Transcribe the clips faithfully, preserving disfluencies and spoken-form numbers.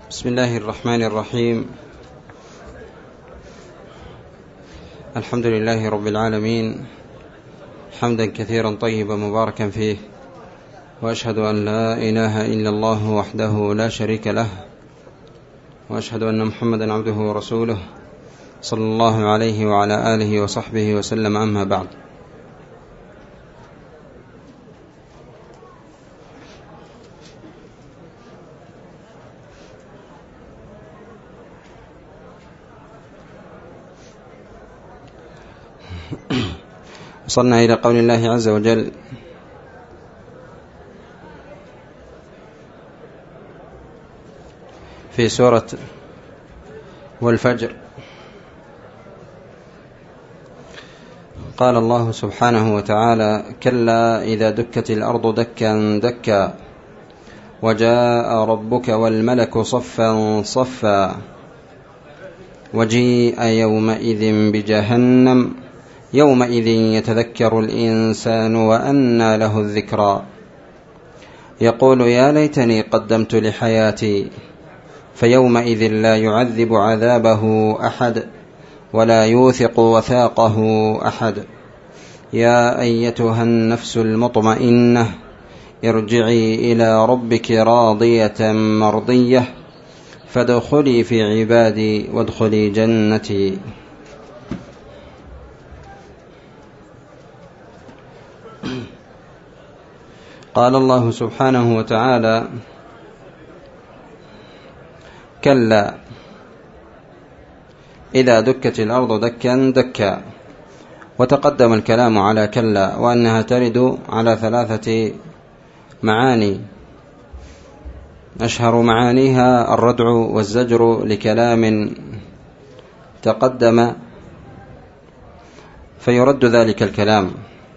بسم الله الرحمن الرحيم. الحمد لله رب العالمين، حمدا كثيرا طيبا مباركا فيه، وأشهد أن لا إله إلا الله وحده لا شريك له، وأشهد أن محمدا عبده ورسوله صلى الله عليه وعلى آله وصحبه وسلم. أما بعد، وصلنا إلى قول الله عز وجل: في سورة والفجر، قال الله سبحانه وتعالى: كلا إذا دكت الأرض دكا دكا وجاء ربك والملك صفا صفا وجيء يومئذ بجهنم يومئذ يتذكر الإنسان وأنى له الذكرى يقول يا ليتني قدمت لحياتي فيومئذ لا يعذب عذابه أحد ولا يوثق وثاقه أحد. يا أيتها النفس المطمئنة ارجعي إلى ربك راضية مرضية فادخلي في عبادي وادخلي جنتي. قال الله سبحانه وتعالى: كلا إذا دكت الأرض دكا دكا. وتقدم الكلام على كلا وأنها ترد على ثلاثة معاني، أشهر معانيها الردع والزجر لكلام تقدم فيرد ذلك الكلام،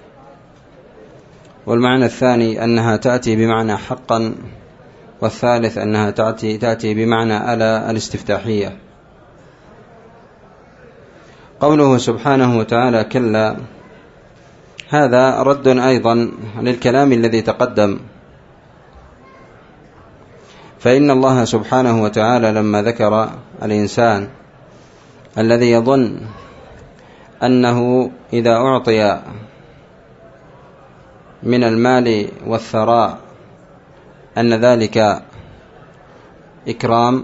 والمعنى الثاني أنها تأتي بمعنى حقا، والثالث أنها تأتي, تأتي بمعنى ألا الاستفتاحية. قوله سبحانه وتعالى كلا، هذا رد أيضا للكلام الذي تقدم، فإن الله سبحانه وتعالى لما ذكر الإنسان الذي يظن أنه إذا أعطي من المال والثراء أن ذلك إكرام،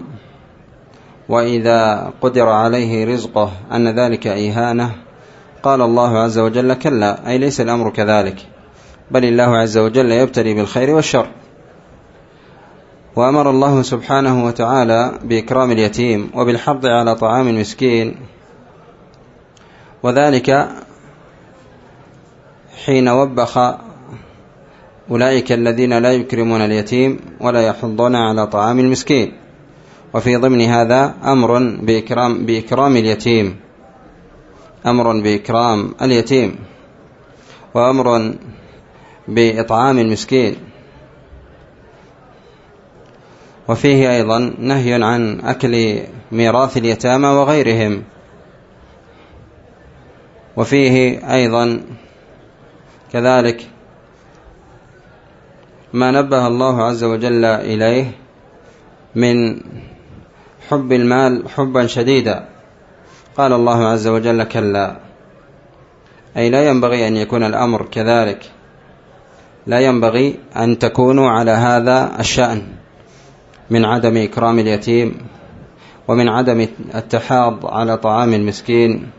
وإذا قدر عليه رزقه أن ذلك إهانة، قال الله عز وجل كلا، أي ليس الأمر كذلك، بل الله عز وجل يبتلي بالخير والشر. وأمر الله سبحانه وتعالى بإكرام اليتيم وبالحض على طعام المسكين، وذلك حين وبخ أولئك الذين لا يكرمون اليتيم ولا يحضون على طعام المسكين. وفي ضمن هذا أمر بإكرام, بإكرام اليتيم، أمر بإكرام اليتيم وأمر بإطعام المسكين، وفيه أيضا نهي عن أكل ميراث اليتامى وغيرهم، وفيه أيضا كذلك ما نبه الله عز وجل إليه من حب المال حبا شديدا. قال الله عز وجل كلا، أي لا ينبغي أن يكون الأمر كذلك، لا ينبغي أن تكونوا على هذا الشأن من عدم إكرام اليتيم ومن عدم التحاض على طعام المسكين،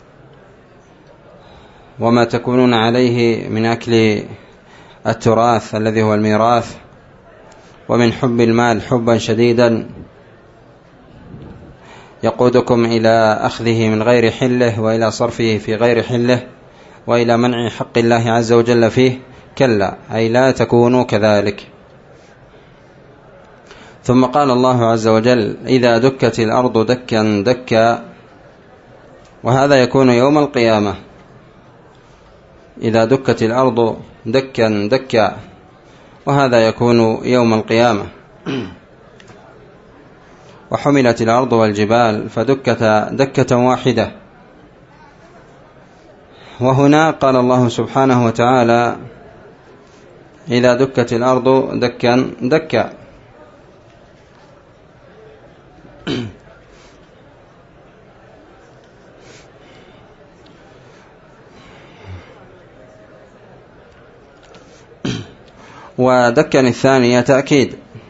وما تكونون عليه من أكل التراث الذي هو الميراث، ومن حب المال حبا شديدا يقودكم إلى أخذه من غير حله وإلى صرفه في غير حله وإلى منع حق الله عز وجل فيه. كلا، أي لا تكونوا كذلك. ثم قال الله عز وجل إذا دكت الأرض دكا دكا، وهذا يكون يوم القيامة. إذا دكت الأرض دكا دكا، وهذا يكون يوم القيامة. وحملت الأرض والجبال فدكتا دكة واحدة. وهنا قال الله سبحانه وتعالى إذا دكت الأرض دكا دكا، ودكا الثانية تأكيد،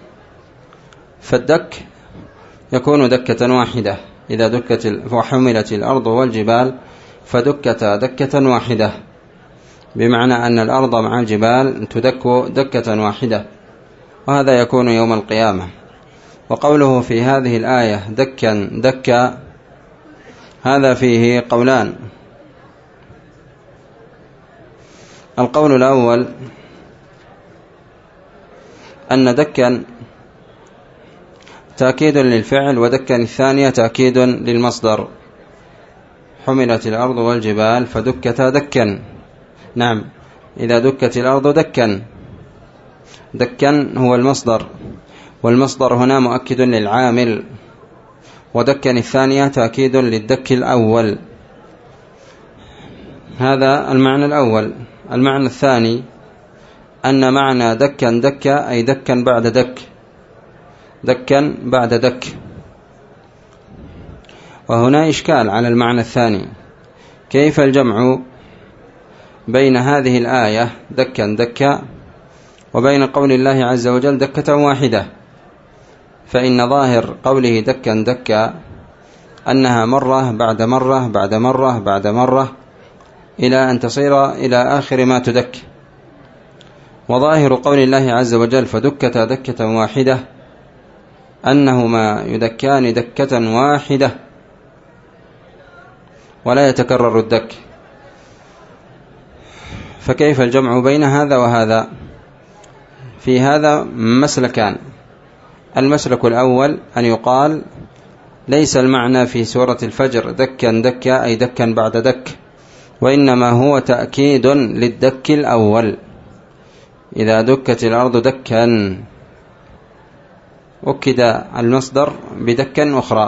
فالدك يكون دكة واحدة إذا دكت وحملت الأرض والجبال فدكتا دكة واحدة، بمعنى أن الأرض مع الجبال تدك دكة واحدة، وهذا يكون يوم القيامة. وقوله في هذه الآية دكا دكا هذا فيه قولان. القول الأول أن دكا تأكيد للفعل، ودكا الثانية تأكيد للمصدر، حملت الأرض والجبال فدكتا دكا. نعم، إذا دكت الأرض دكا، دكا هو المصدر، والمصدر هنا مؤكد للعامل، ودكا الثانية تأكيد للدك الأول. هذا المعنى الأول. المعنى الثاني أن معنى دكا دكا أي دكا بعد دك، دكا بعد دك. وهنا إشكال على المعنى الثاني، كيف الجمع بين هذه الآية دكا دكا وبين قول الله عز وجل دكة واحدة؟ فإن ظاهر قوله دكا دكا أنها مرة بعد مرة بعد مرة بعد مرة إلى أن تصير إلى آخر ما تدك. وظاهر قول الله عز وجل فدكة دكة واحدة أنهما يدكان دكة واحدة ولا يتكرر الدك، فكيف الجمع بين هذا وهذا؟ في هذا مسلكان. المسلك الأول أن يقال ليس المعنى في سورة الفجر دكا دكا أي دكا بعد دك، وإنما هو تأكيد للدك الأول. إذا دكت الأرض دكا أكد المصدر بدكا أخرى.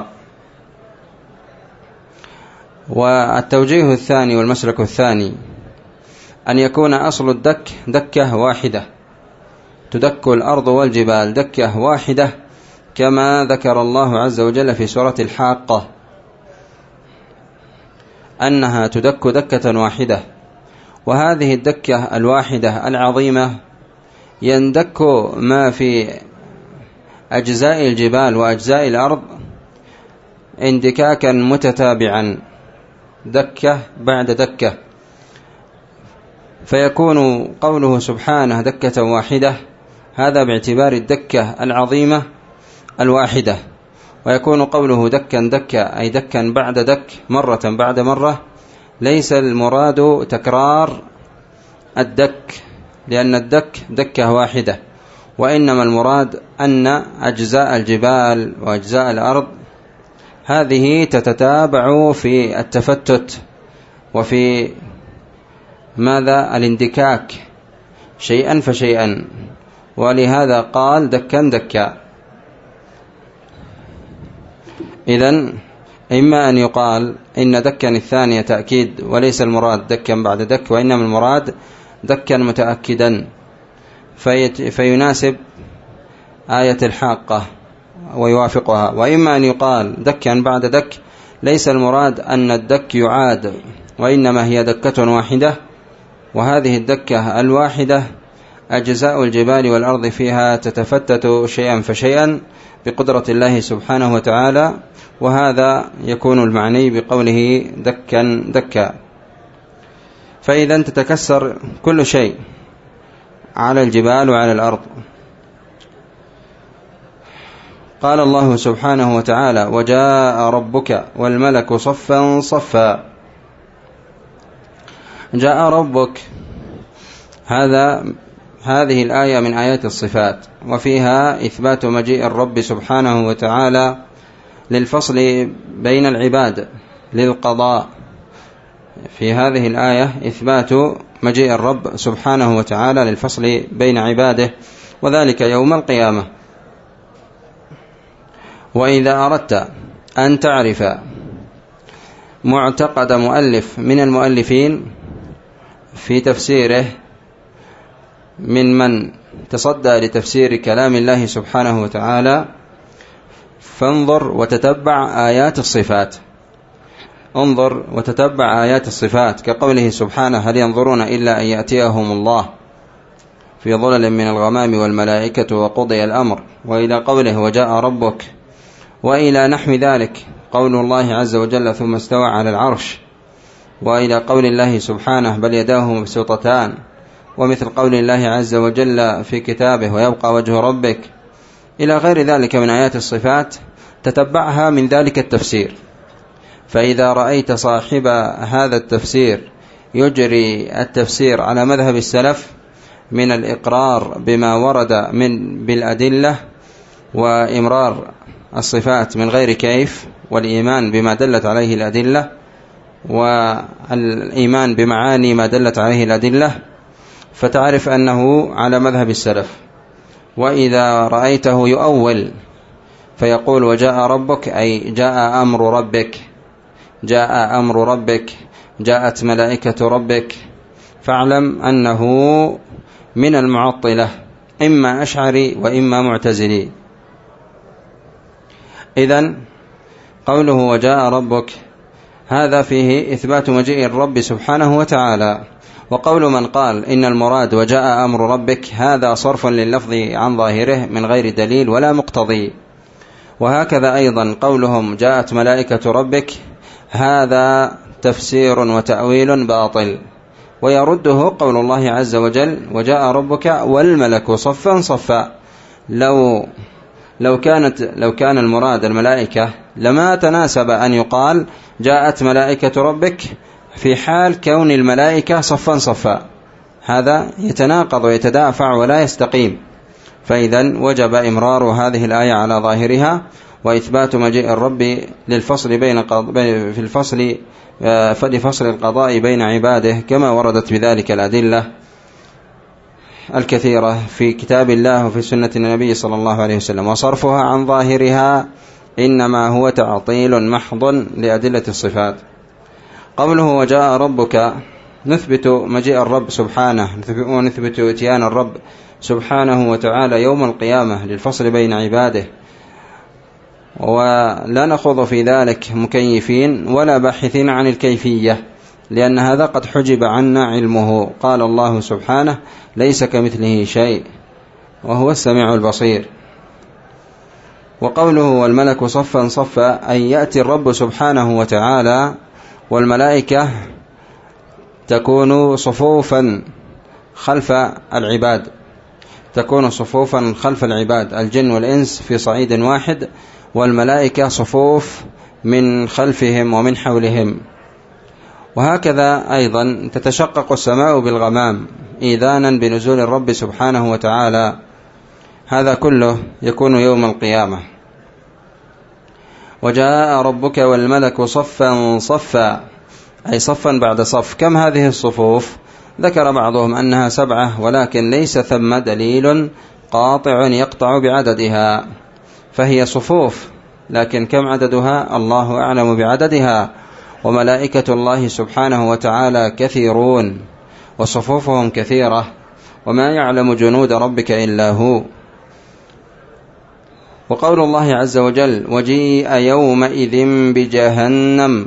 والتوجيه الثاني والمسلك الثاني أن يكون أصل الدك دكة واحدة، تدك الأرض والجبال دكة واحدة، كما ذكر الله عز وجل في سورة الحاقة أنها تدك دكة واحدة. وهذه الدكة الواحدة العظيمة يندك ما في أجزاء الجبال وأجزاء الأرض اندكاكا متتابعا، دكة بعد دكة، فيكون قوله سبحانه دكة واحدة هذا باعتبار الدكة العظيمة الواحدة، ويكون قوله دكا دكا أي دكا بعد دك مرة بعد مرة. ليس المراد تكرار الدك، لأن الدك دكة واحدة، وإنما المراد أن أجزاء الجبال وأجزاء الأرض هذه تتتابع في التفتت وفي ماذا الاندكاك شيئا فشيئا، ولهذا قال دكا دكا. إذن إما أن يقال إن دكا الثانية تأكيد وليس المراد دكا بعد دك، وإنما المراد دكا متأكدا فيناسب آية الحاقة ويوافقها، وإما أن يقال دكا بعد دك ليس المراد أن الدك يعاد، وإنما هي دكة واحدة، وهذه الدكة الواحدة أجزاء الجبال والأرض فيها تتفتت شيئا فشيئا بقدرة الله سبحانه وتعالى. وهذا يكون المعني بقوله دكا دكا. فإذا تتكسر كل شيء على الجبال وعلى الأرض. قال الله سبحانه وتعالى وجاء ربك والملك صفا صفا. جاء ربك، هذا هذه الآية من آيات الصفات، وفيها إثبات مجيء الرب سبحانه وتعالى للفصل بين العباد للقضاء. في هذه الآية إثبات مجيء الرب سبحانه وتعالى للفصل بين عباده، وذلك يوم القيامة. وإذا أردت أن تعرف معتقد مؤلف من المؤلفين في تفسيره من من تصدى لتفسير كلام الله سبحانه وتعالى، فانظر وتتبع آيات الصفات. انظر وتتبع آيات الصفات، كقوله سبحانه هل ينظرون إلا أن يأتيهم الله، في ظلل من الغمام والملائكة وقضي الأمر، وإلى قوله وجاء ربك، وإلى نحو ذلك قول الله عز وجل ثم استوى على العرش، وإلى قول الله سبحانه بل يداه مبسوطتان، ومثل قول الله عز وجل في كتابه ويبقى وجه ربك، إلى غير ذلك من آيات الصفات تتبعها من ذلك التفسير. فإذا رأيت صاحب هذا التفسير يجري التفسير على مذهب السلف من الإقرار بما ورد من بالأدلة وإمرار الصفات من غير كيف، والإيمان بما دلت عليه الأدلة، والإيمان بمعاني ما دلت عليه الأدلة، فتعرف أنه على مذهب السلف. وإذا رأيته يؤول فيقول وجاء ربك أي جاء أمر ربك، جاء أمر ربك، جاءت ملائكة ربك، فاعلم أنه من المعطلة، إما أشعري وإما معتزلي. إذن قوله وجاء ربك هذا فيه إثبات مجيء الرب سبحانه وتعالى. وقول من قال إن المراد وجاء أمر ربك هذا صرف لللفظ عن ظاهره من غير دليل ولا مقتضي. وهكذا أيضا قولهم جاءت ملائكة ربك هذا تفسير وتأويل باطل، ويرده قول الله عز وجل وجاء ربك والملك صفا صفا. لو لو كانت لو كان المراد الملائكة لما تناسب أن يقال جاءت ملائكة ربك في حال كون الملائكة صفا صفا، هذا يتناقض ويتدافع ولا يستقيم. فإذا وجب إمرار هذه الآية على ظاهرها، وإثبات مجيء الرب للفصل بين في الفصل فلفصل القضاء بين عباده كما وردت بذلك الأدلة الكثيرة في كتاب الله وفي سنة النبي صلى الله عليه وسلم. وصرفها عن ظاهرها إنما هو تعطيل محض لأدلة الصفات. قوله وجاء ربك نثبت مجيء الرب سبحانه، ونثبت اتيان الرب سبحانه وتعالى يوم القيامة للفصل بين عباده، ولا نخوض في ذلك مكيفين ولا باحثين عن الكيفية، لأن هذا قد حجب عنا علمه. قال الله سبحانه ليس كمثله شيء وهو السميع البصير. وقوله والملك صفا صفا أي يأتي الرب سبحانه وتعالى والملائكة تكون صفوفا خلف العباد، تكون صفوفا خلف العباد الجن والإنس في صعيد واحد، والملائكة صفوف من خلفهم ومن حولهم. وهكذا أيضا تتشقق السماء بالغمام إيذانا بنزول الرب سبحانه وتعالى. هذا كله يكون يوم القيامة. وجاء ربك والملك صفا صفا أي صفا بعد صف. كم هذه الصفوف؟ ذكر بعضهم أنها سبعة، ولكن ليس ثم دليل قاطع يقطع بعددها، فهي صفوف، لكن كم عددها؟ الله أعلم بعددها. وملائكة الله سبحانه وتعالى كثيرون وصفوفهم كثيرة، وما يعلم جنود ربك إلا هو. وقول الله عز وجل وجيء يومئذ بجهنم،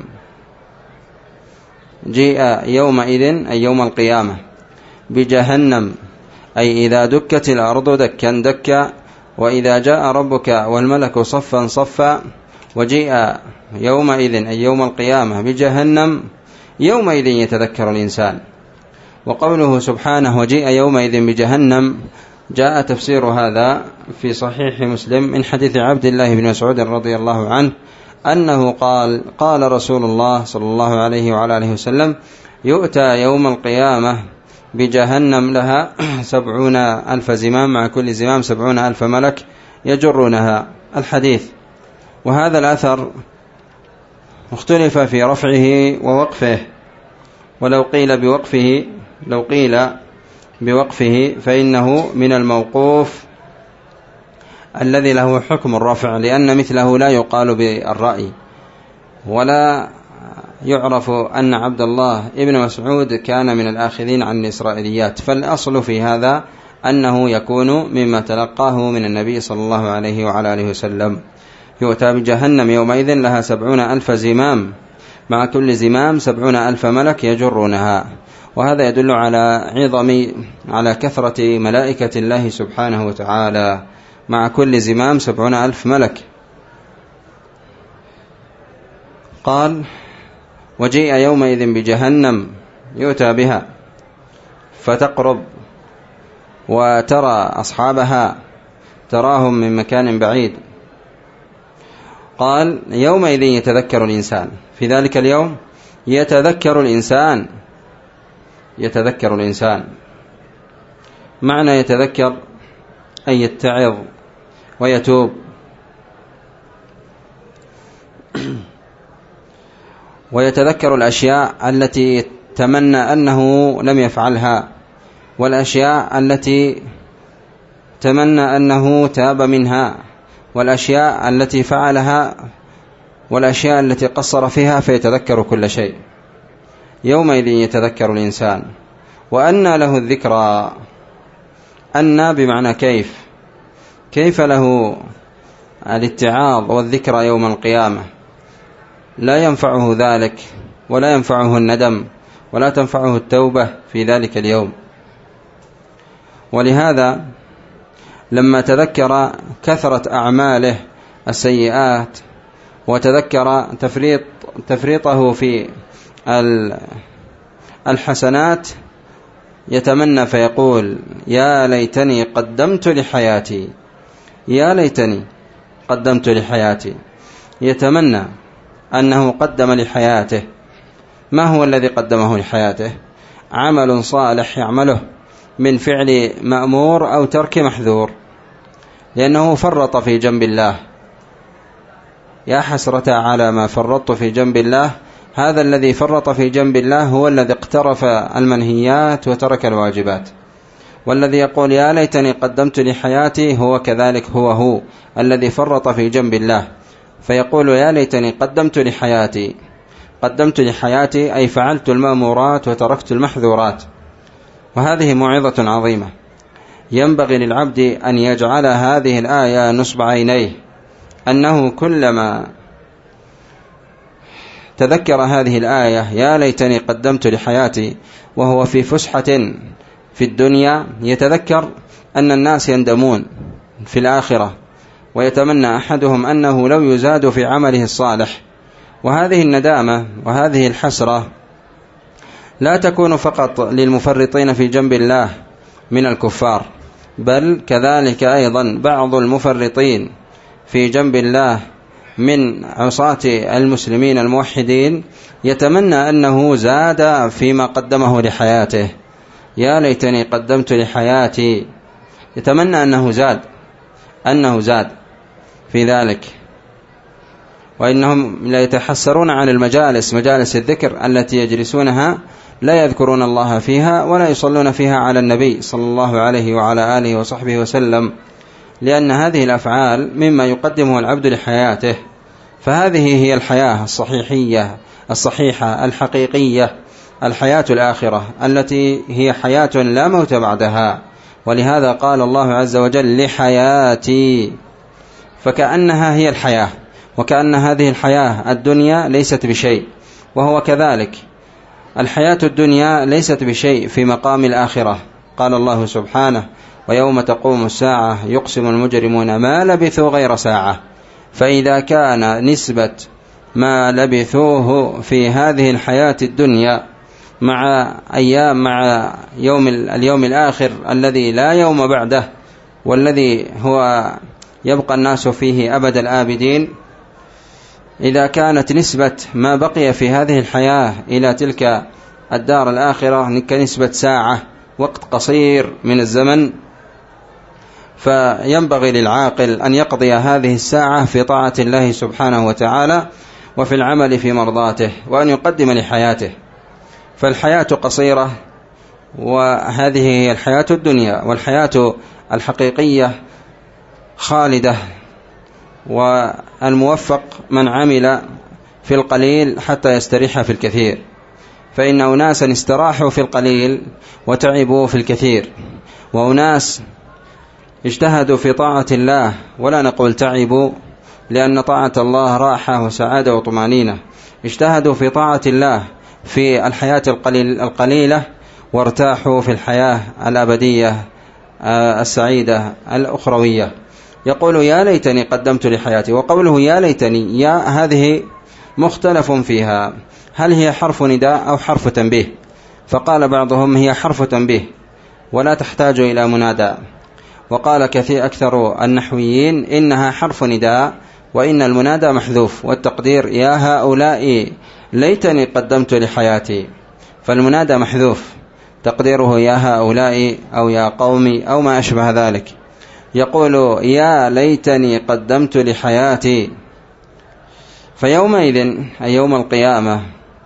جيء يومئذ أي يوم القيامة بجهنم أي إذا دكت الأرض دكا دكا. وإذا جاء ربك والملك صفا صفا وجيء يومئذ أي يوم القيامة بجهنم، يومئذ يتذكر الإنسان. وقوله سبحانه وجيء يومئذ بجهنم جاء تفسير هذا في صحيح مسلم من حديث عبد الله بن مسعود رضي الله عنه أنه قال قال رسول الله صلى الله عليه وعلى آله وسلم يؤتى يوم القيامة بجهنم لها سبعون ألف زمام، مع كل زمام سبعون ألف ملك يجرونها. الحديث. وهذا الأثر اختلف في رفعه ووقفه، ولو قيل بوقفه لو قيل بوقفه فإنه من الموقوف الذي له حكم الرفع، لأن مثله لا يقال بالرأي، ولا يعرف أن عبد الله ابن مسعود كان من الآخذين عن الإسرائيليات، فالأصل في هذا أنه يكون مما تلقاه من النبي صلى الله عليه وعلى آله وسلم. يؤتى بجهنم يومئذ لها سبعون ألف زمام، مع كل زمام سبعون ألف ملك يجرونها. وهذا يدل على عظم على كثرة ملائكة الله سبحانه وتعالى، مع كل زمام سبعون ألف ملك. قال: وجيء يومئذ بجهنم يؤتى بها فتقرب وترى أصحابها تراهم من مكان بعيد. قال: يومئذ يتذكر الإنسان، في ذلك اليوم يتذكر الإنسان يتذكر الإنسان معنى يتذكر أن يتعظ ويتوب ويتذكر الأشياء التي تمنى أنه لم يفعلها، والأشياء التي تمنى أنه تاب منها، والأشياء التي فعلها، والأشياء التي قصر فيها، فيتذكر كل شيء. يومئذ يتذكر الإنسان. وأنى له الذكرى، أنى بمعنى كيف كيف له الاتعاظ والذكرى يوم القيامة. لا ينفعه ذلك، ولا ينفعه الندم، ولا تنفعه التوبة في ذلك اليوم. ولهذا لما تذكر كثرة أعماله السيئات، وتذكر تفريط تفريطه في الحسنات، يتمنى فيقول: يا ليتني قدمت لحياتي، يا ليتني قدمت لحياتي. يتمنى أنه قدم لحياته. ما هو الذي قدمه لحياته؟ عمل صالح يعمله من فعل مأمور أو ترك محذور، لأنه فرط في جنب الله. يا حسرة على ما فرطت في جنب الله. هذا الذي فرط في جنب الله هو الذي اقترف المنهيات وترك الواجبات. والذي يقول يا ليتني قدمت لحياتي هو كذلك هو هو الذي فرط في جنب الله، فيقول يا ليتني قدمت لحياتي. قدمت لحياتي أي فعلت المأمورات وتركت المحذورات. وهذه موعظة عظيمة ينبغي للعبد أن يجعل هذه الآية نصب عينيه، أنه كلما تذكر هذه الآية يا ليتني قدمت لحياتي وهو في فسحة في الدنيا، يتذكر أن الناس يندمون في الآخرة، ويتمنى أحدهم أنه لو يزاد في عمله الصالح. وهذه الندامة وهذه الحسرة لا تكون فقط للمفرطين في جنب الله من الكفار، بل كذلك أيضا بعض المفرطين في جنب الله من عصاة المسلمين الموحدين يتمنى أنه زاد فيما قدمه لحياته. يا ليتني قدمت لحياتي، يتمنى أنه زاد أنه زاد في ذلك. وإنهم لا يتحسرون عن المجالس، مجالس الذكر التي يجلسونها لا يذكرون الله فيها ولا يصلون فيها على النبي صلى الله عليه وعلى آله وصحبه وسلم، لأن هذه الأفعال مما يقدمه العبد لحياته. فهذه هي الحياة الصحيحية الصحيحة الحقيقية، الحياة الآخرة التي هي حياة لا موت بعدها. ولهذا قال الله عز وجل لحياتي، فكأنها هي الحياة، وكأن هذه الحياة الدنيا ليست بشيء، وهو كذلك. الحياة الدنيا ليست بشيء في مقام الآخرة. قال الله سبحانه ويوم تقوم الساعة يقسم المجرمون ما لبثوا غير ساعة. فإذا كان نسبة ما لبثوه في هذه الحياة الدنيا مع أيام مع يوم اليوم الآخر الذي لا يوم بعده، والذي هو يبقى الناس فيه أبد الآبدين، إذا كانت نسبة ما بقي في هذه الحياة إلى تلك الدار الآخرة كنسبة ساعة، وقت قصير من الزمن، فينبغي للعاقل أن يقضي هذه الساعة في طاعة الله سبحانه وتعالى وفي العمل في مرضاته، وأن يقدم لحياته. فالحياة قصيرة، وهذه هي الحياة الدنيا، والحياة الحقيقية خالدة. والموفق من عمل في القليل حتى يستريح في الكثير، فإن أناسا استراحوا في القليل وتعبوا في الكثير، وأناس اجتهدوا في طاعة الله، ولا نقول تعبوا لأن طاعة الله راحة وسعادة وطمانينة، اجتهدوا في طاعة الله في الحياة القليل القليلة وارتاحوا في الحياة الأبدية السعيدة الأخروية. يقول يا ليتني قدمت لحياتي. وقوله يا ليتني، يا هذه مختلف فيها، هل هي حرف نداء أو حرف تنبيه؟ فقال بعضهم هي حرف تنبيه ولا تحتاج إلى منادى، وقال كثير أكثر النحويين إنها حرف نداء وإن المنادى محذوف، والتقدير يا هؤلاء ليتني قدمت لحياتي، فالمنادى محذوف تقديره يا هؤلاء أو يا قومي أو ما أشبه ذلك. يقول يا ليتني قدمت لحياتي. فيومئذ أي يوم القيامة،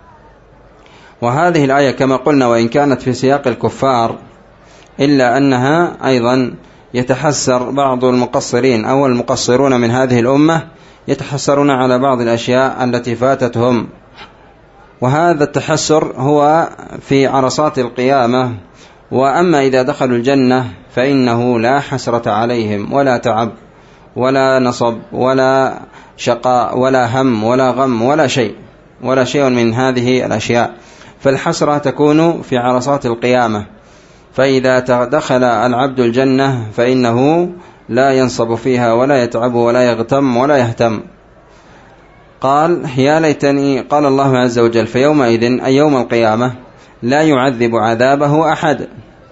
وهذه الآية كما قلنا وإن كانت في سياق الكفار إلا أنها أيضا يتحسر بعض المقصرين أو المقصرون من هذه الأمة يتحسرون على بعض الأشياء التي فاتتهم، وهذا التحسر هو في عرصات القيامة. وأما إذا دخلوا الجنة فإنه لا حسرة عليهم ولا تعب ولا نصب ولا شقاء ولا هم ولا غم ولا شيء ولا شيء من هذه الأشياء، فالحسرة تكون في عرصات القيامة. فإذا دخل العبد الجنة فإنه لا ينصب فيها ولا يتعب ولا يغتم ولا يهتم. قال يا ليتني، قال الله عز وجل فيومئذ أي يوم القيامة لا يعذب عذابه أحد،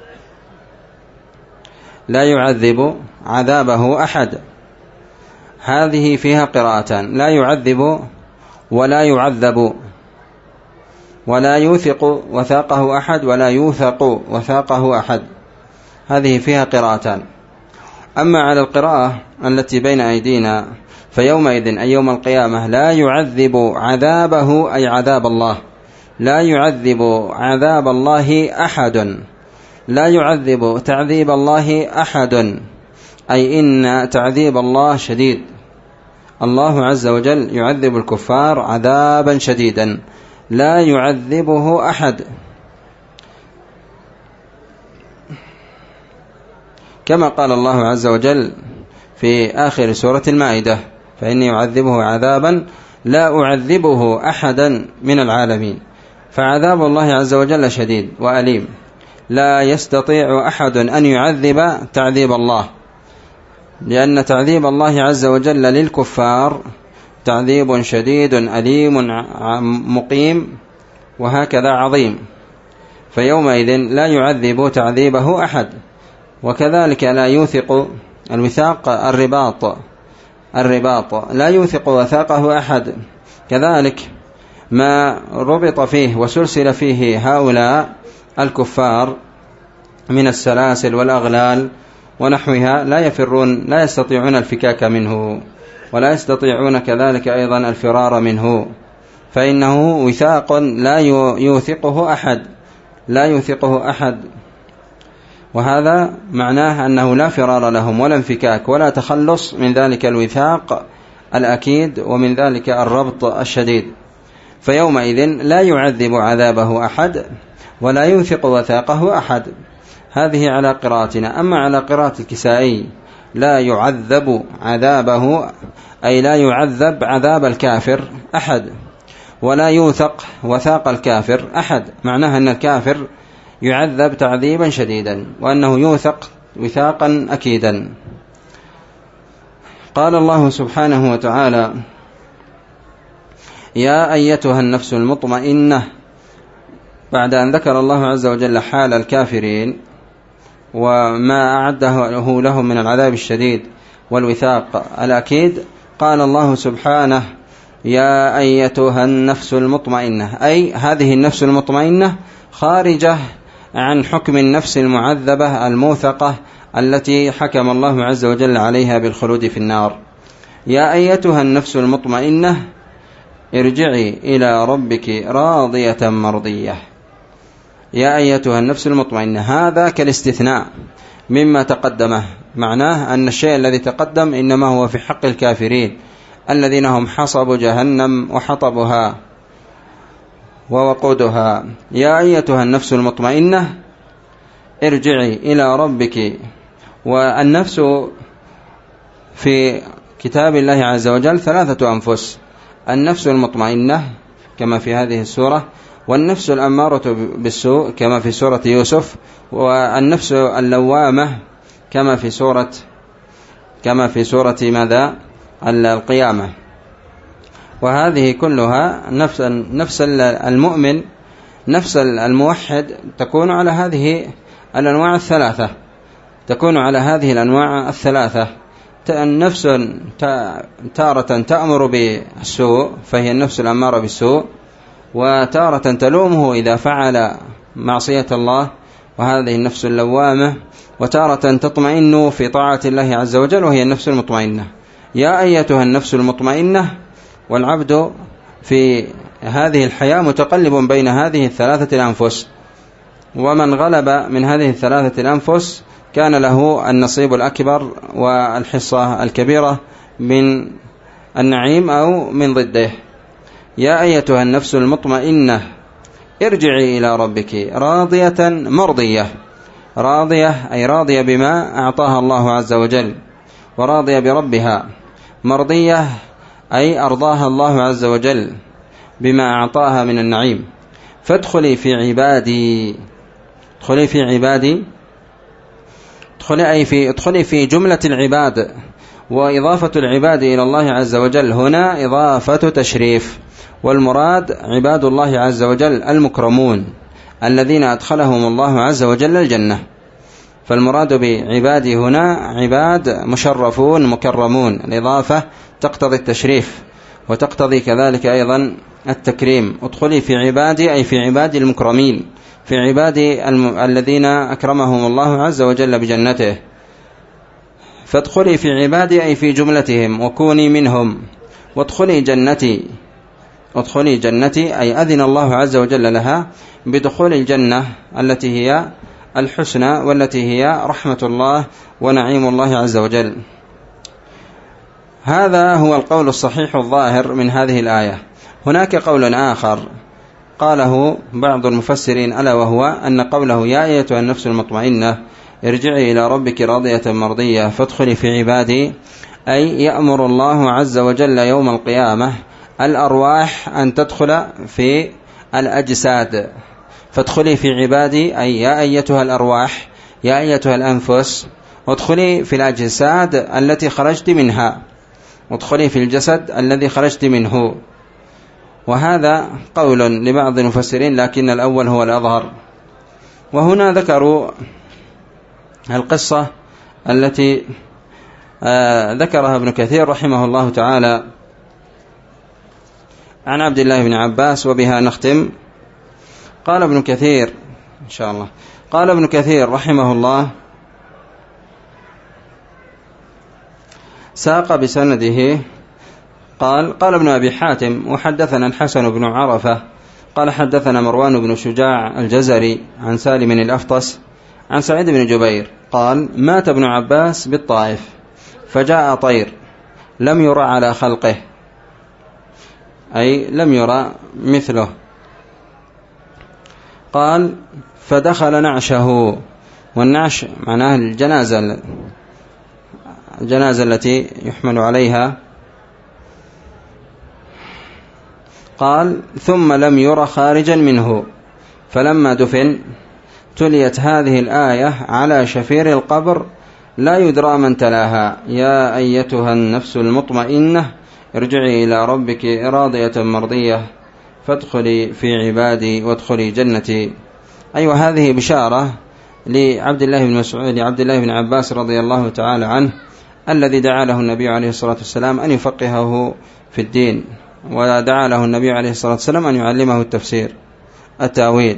لا يعذب عذابه أحد. هذه فيها قراءتان، لا يعذب ولا يعذب، ولا يوثق وثاقه أحد ولا يوثق وثاقه أحد، هذه فيها قراءتان. أما على القراءة التي بين أيدينا فيومئذ أي يوم القيامة لا يعذب عذابه أي عذاب الله، لا يعذب عذاب الله أحد، لا يعذب تعذيب الله أحد، أي إن تعذيب الله شديد. الله عز وجل يعذب الكفار عذابا شديدا لا يعذبه أحد، كما قال الله عز وجل في آخر سورة المائدة فإني يعذبه عذابا لا أعذبه أحدا من العالمين. فعذاب الله عز وجل شديد وأليم، لا يستطيع أحد أن يعذب تعذيب الله، لأن تعذيب الله عز وجل للكفار تعذيب شديد أليم مقيم وهكذا عظيم، فيومئذ لا يعذب تعذيبه أحد. وكذلك لا يوثق الوثاق الرباط، الرباط لا يوثق وثاقه أحد، كذلك ما ربط فيه وسلسل فيه هؤلاء الكفار من السلاسل والأغلال ونحوها لا يفرون، لا يستطيعون الفكاك منه ولا يستطيعون كذلك أيضا الفرار منه، فإنه وثاق لا يوثقه أحد، لا يوثقه أحد. وهذا معناه أنه لا فرار لهم ولا انفكاك ولا تخلص من ذلك الوثاق الأكيد ومن ذلك الربط الشديد. فيومئذ لا يعذب عذابه أحد ولا يوثق وثاقه أحد، هذه على قراءتنا. أما على قراءة الكسائي لا يعذب عذابه أي لا يعذب عذاب الكافر أحد ولا يوثق وثاق الكافر أحد، معناها أن الكافر يعذب تعذيبا شديدا وأنه يوثق وثاقا أكيدا. قال الله سبحانه وتعالى يا أيتها النفس المطمئنة، بعد أن ذكر الله عز وجل حال الكافرين وما أعده لهم من العذاب الشديد والوثاق الأكيد، قال الله سبحانه يا أيتها النفس المطمئنة، أي هذه النفس المطمئنة خارجة عن حكم النفس المعذبة الموثقة التي حكم الله عز وجل عليها بالخلود في النار. يا أيتها النفس المطمئنة ارجعي إلى ربك راضية مرضية. يا أيتها النفس المطمئنة، هذا كالاستثناء مما تقدمه، معناه أن الشيء الذي تقدم إنما هو في حق الكافرين الذين هم حصب جهنم وحطبها ووقودها. يا أيتها النفس المطمئنة ارجعي إلى ربك. والنفس في كتاب الله عز وجل ثلاثة أنفس، النفس المطمئنة كما في هذه السورة، والنفس الأمارة بالسوء كما في سورة يوسف، والنفس اللوامة كما في سورة كما في سورة ماذا؟ القيامة. وهذه كلها نفس نفس المؤمن نفس الموحد تكون على هذه الأنواع الثلاثة تكون على هذه الأنواع الثلاثة النفس تارة تأمر بالسوء فهي النفس الأمارة بالسوء، وتارة تلومه إذا فعل معصية الله وهذه النفس اللوامة، وتارة تطمئن في طاعة الله عز وجل وهي النفس المطمئنة. يا أيتها النفس المطمئنة، والعبد في هذه الحياة متقلب بين هذه الثلاثة الأنفس، ومن غلب من هذه الثلاثة الأنفس كان له النصيب الأكبر والحصة الكبيرة من النعيم أو من ضده. يا أيتها النفس المطمئنة ارجعي إلى ربك راضية مرضية. راضية أي راضية بما أعطاها الله عز وجل وراضية بربها. مرضية أي أرضاها الله عز وجل بما أعطاها من النعيم. فادخلي في عبادي ادخلي في عبادي ادخلي أي في ادخلي في جملة العباد، وإضافة العباد إلى الله عز وجل هنا إضافة تشريف، والمراد عباد الله عز وجل المكرمون الذين أدخلهم الله عز وجل الجنة. فالمراد بعبادي هنا عباد مشرفون مكرمون. الإضافة تقتضي التشريف وتقتضي كذلك أيضا التكريم. ادخلي في عبادي أي في عبادي المكرمين، في عبادي الم... الذين أكرمهم الله عز وجل بجنته. فادخلي في عبادي أي في جملتهم وكوني منهم. وادخلي جنتي ادخلي جنتي أي أذن الله عز وجل لها بدخول الجنة التي هي الحسنى والتي هي رحمة الله ونعيم الله عز وجل. هذا هو القول الصحيح الظاهر من هذه الآية. هناك قول آخر قاله بعض المفسرين ألا وهو أن قوله يا أيتها النفس المطمئنة ارجعي إلى ربك راضية مرضية فادخلي في عبادي، أي يأمر الله عز وجل يوم القيامة الأرواح أن تدخل في الأجساد. فادخلي في عبادي أي يا أيتها الأرواح يا أيتها الأنفس وادخلي في الأجساد التي خرجت منها، وادخلي في الجسد الذي خرجت منه. وهذا قول لبعض المفسرين لكن الأول هو الأظهر. وهنا ذكروا القصة التي ذكرها ابن كثير رحمه الله تعالى عن عبد الله بن عباس، وبها نختم. قال ابن كثير إن شاء الله قال ابن كثير رحمه الله ساق بسنده قال قال ابن أبي حاتم وحدثنا الحسن بن عرفة قال حدثنا مروان بن شجاع الجزري عن سالم الأفطس عن سعيد بن جبير قال مات ابن عباس بالطائف فجاء طير لم يرى على خلقه، أي لم يرى مثله. قال فدخل نعشه، والنعش معناه الجنازة الجنازة التي يحمل عليها. قال ثم لم ير خارجا منه، فلما دفن تليت هذه الآية على شفير القبر لا يدرى من تلاها يا أيتها النفس المطمئنة ارجعي إلى ربك راضية مرضية فادخلي في عبادي وادخلي جنتي. أيوة هذه بشارة لعبد الله بن مسعود لعبد الله بن عباس رضي الله تعالى عنه الذي دعا له النبي عليه الصلاة والسلام أن يفقهه في الدين، ودعا له النبي عليه الصلاة والسلام أن يعلمه التفسير التأويل.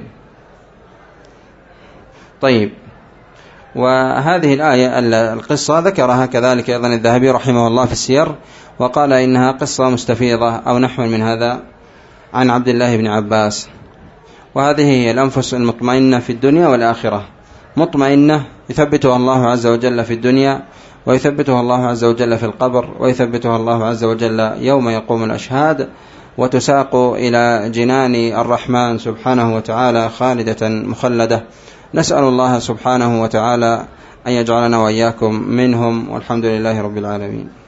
طيب، وهذه الآية القصة ذكرها كذلك أيضا الذهبي رحمه الله في السير، وقال إنها قصة مستفيضة أو نحو من هذا عن عبد الله بن عباس. وهذه هي الأنفس المطمئنة في الدنيا والآخرة، مطمئنة يثبتها الله عز وجل في الدنيا، ويثبتها الله عز وجل في القبر، ويثبتها الله عز وجل يوم يقوم الأشهاد، وتساق إلى جنان الرحمن سبحانه وتعالى خالدة مخلدة. نسأل الله سبحانه وتعالى أن يجعلنا وإياكم منهم، والحمد لله رب العالمين.